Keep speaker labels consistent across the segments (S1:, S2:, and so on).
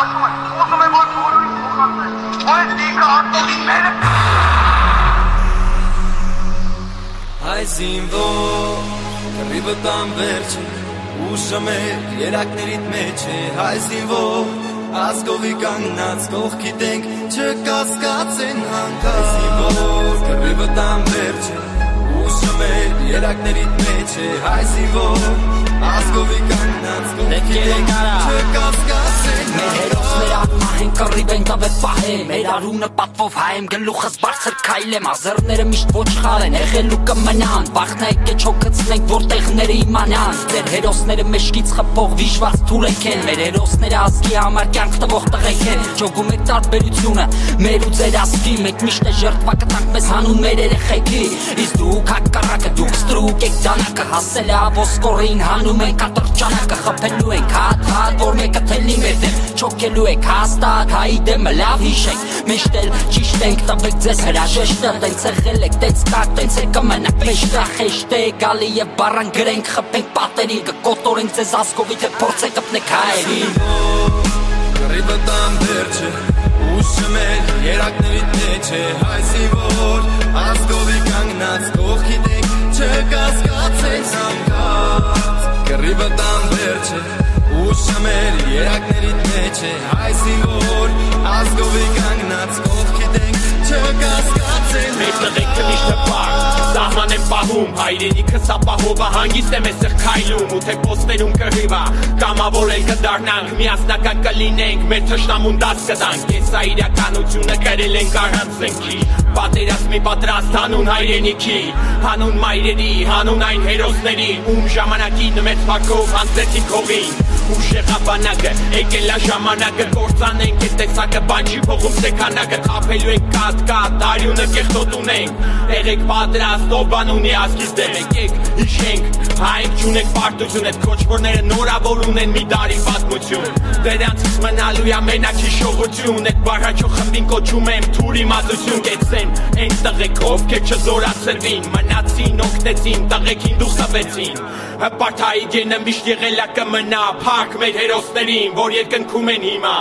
S1: ասում եմ, ուզում եմ որ բոլորին փոխանցել, որ այդ դիկը արտովինները
S2: Հայ զինվոր, կռիվը տան վերջը, ուժը մեր երակներիդ մեջ է, հայ զինվոր, ազգովի կանգնած կողքի տենք, չկասկածեն հանկարծ Հայ զինվոր, կռիվը տան վերջը, ուժը մեր երակներիդ մեջ է, հայ զինվոր, ազգովի կանգնած կողքի տենք, չկասկածեն հանկարծ
S3: Մենք կռիվ ենք ավետ պահեմ Մեր արունը պատվով հայեմ գլուխս բարձր քայլեմ Ազերները միշտ ոչխար են եղել ու կմնան Վախն է եկե չոքցնենք որտեղները իմանան Ձեր հերոսները մեջքից խփող վիժված թուրեք են Մեր հերոսները ազգի համար կյանք տվող տղեկ են Ճոգում եք տարբերությունը մեր ու ձեր ազգի Մենք միշտ է ժերտվա կտանք մեզ հանուն մեր երեխեքի Իսկ դուք հակառակը դուք ստրուկ եք դանակը Հասել է ոսկորին հանում ենք ատրճանակը Խփելու ենք հատ որ մեկը թելի մեր դեմ Չոքելու եք հաստատ հայի դեմը լավ հիշեք Միշտ էլ ճիշտ ենք տվեք ձեզ հրաժեշտը Տենց եղել եք, տենց կակ, տենց է կմնակ մեջտա Խեշտ է գալի և բարան գրենք խպենք պատերին Կկոտորենք ձեզ ազգովի թե փորձ է կպնեք հայերին
S2: Կռիվը տան վերջը, ուժը մեր երակներիդ մեջ է Հայ զինվոր, ազգովի կանգնած կողքի տենք չկասկածեն հանկարծ Կռիվը տան վերջը Ուժը մեր երակներիդ մեջ է հայ զինվոր ազգովի կանգնած կողքի տենք չկասկածեն
S4: Մեր տղեկը միշտ է պար, սահման են պահում Հայրենիքս ապահովը հանգիստ եմ էստեղ քայլում Ու թե պոստերում կռիվա, կամավոր էլ կդառնանք Միասնական կլինենք, մեր թշնամուն դաս կտանք Ես ա իրականությունը կրել ենք առանց զենքի Պատերազմի պատրաստ հանուն հայրենիքի Հանուն մայրերի, հանուն այն հերոսների Ում ժամանակին մեծ փակով հանձնեցին հողին Ուշ եղաբանակը, եկել է ժամանակը Կործանենք այդ տեսակը, բան չի փոխում սեքանակը Խաբելու ենք կատ, արյունը կեղտոտ ունենք Եղեք պատրաստ, ով բան ունի ազգից դեմ Եկեք, հիշենք, հայենք չունենք պարտություն Այդ քոչվորները նորավոր ունեն մի տարի պատմություն Դրանցից մնալու է մենակ հիշողություն Այդ բարհաչող խմբին կոչում եմ թուր իմացություն Կեցեն, են տղեկ, ովքեր չզորացրվին Մնացին, օգնեցին, տղեկին դուս տվեցին Հպարթայի գենը միշտ եղել է կմնա Փառք մեր հերոսներին, որ երկնքում են հիմա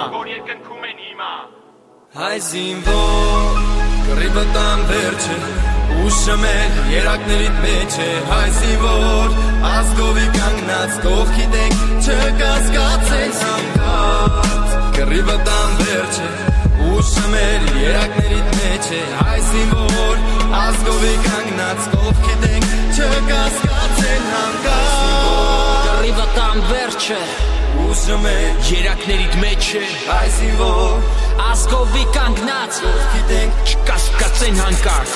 S2: Հայ զինվոր, կռիվը տան վերջը Ուժը մեր երակներիդ մեջ է Հայ զինվոր, ազգովի կանգնած կողքի տենք չկասկածեն հանկարծ Կռիվը տան վերջը Ուժը մեր երակներիդ մեջ է Հայ զինվոր, ազգովի կանգնած կողքի տենք չկասկածեն հանկարծ
S3: Կռիվը տան վերջը
S2: Ուժը մեր
S3: երակներիդ մեջ է
S2: Հայ զինվոր,
S3: ազգովի կանգնած
S2: կողքի տենք
S3: չկասկածեն հանկարծ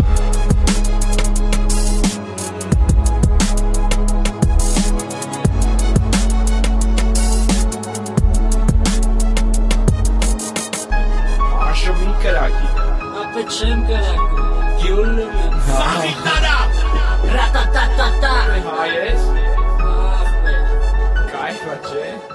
S4: Աշմի կրակի
S3: Ապե չեմ կրակում, գյուլում եմ
S4: Սաղի տարա
S3: Ռատատատատա
S4: Հայ ես
S3: Ախ մեր
S4: Կայֆա չէ